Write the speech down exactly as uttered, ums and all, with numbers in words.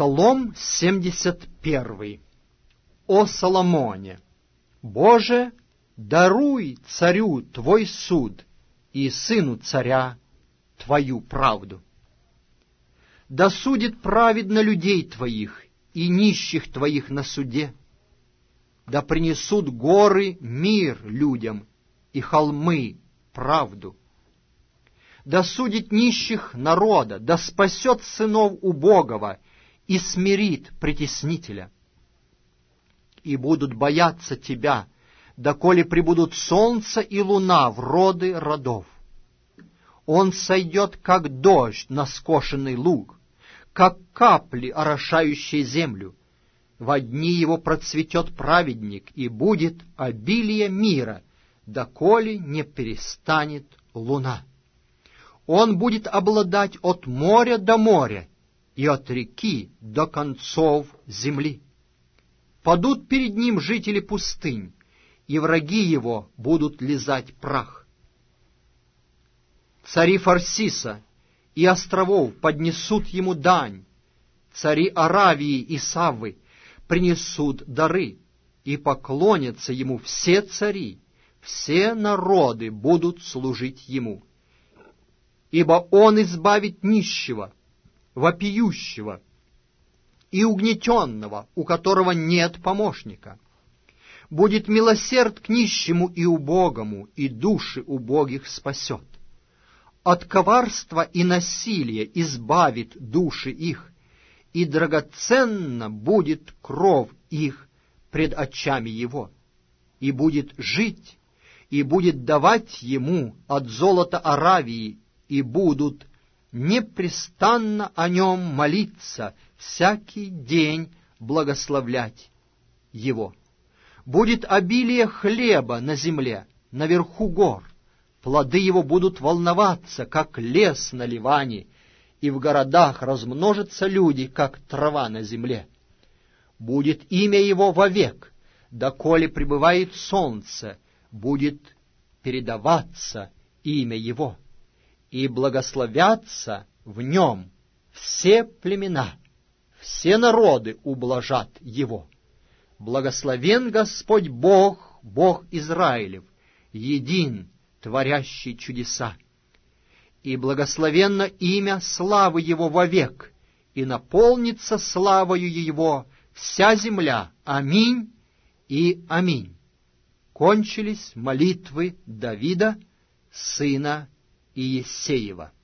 Псалом семьдесят первый. О Соломоне! Боже, даруй царю Твой суд и сыну царя Твою правду. Да судит праведно людей Твоих и нищих Твоих на суде. Да принесут горы мир людям и холмы правду. Да судит нищих народа, да спасет сынов убогого и смирит притеснителя. И будут бояться Тебя, доколе прибудут солнце и луна в роды родов. Он сойдет, как дождь на скошенный луг, как капли, орошающие землю. Во дни его процветет праведник, и будет обилие мира, доколе не перестанет луна. Он будет обладать от моря до моря и от реки до концов земли. Падут перед ним жители пустынь, и враги его будут лизать прах. Цари Фарсиса и островов поднесут ему дань, цари Аравии и Саввы принесут дары, и поклонятся ему все цари, все народы будут служить ему. Ибо он избавит нищего, вопиющего и угнетенного, у которого нет помощника. Будет милосерд к нищему и убогому, и души убогих спасет. От коварства и насилия избавит души их, и драгоценна будет кровь их пред очами его, и будет жить, и будет давать ему от золота Аравии, и будут непрестанно о нем молиться, всякий день благословлять его. Будет обилие хлеба на земле, наверху гор, плоды его будут волноваться, как лес на Ливане, и в городах размножатся люди, как трава на земле. Будет имя его вовек, доколе пребывает солнце, будет передаваться имя его, и благословятся в нем все племена, все народы ублажат его. Благословен Господь Бог, Бог Израилев, един, творящий чудеса. И благословенно имя славы Его вовек, и наполнится славою Его вся земля. Аминь и аминь. Кончились молитвы Давида, сына Иессеева.